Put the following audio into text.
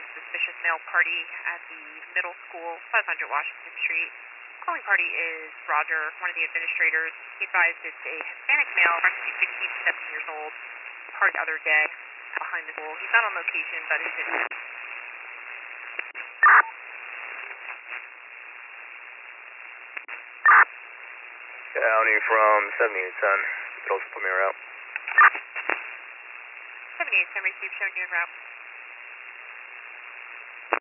suspicious male party at the middle school, 500 Washington Street. Calling party is Roger, one of the administrators. He advised it's a Hispanic male, approximately 15 to 17 years old, parked the other day behind the school. He's not on location, but is in. County from 7810. You could also put me a route. 7810, received, showing you en route.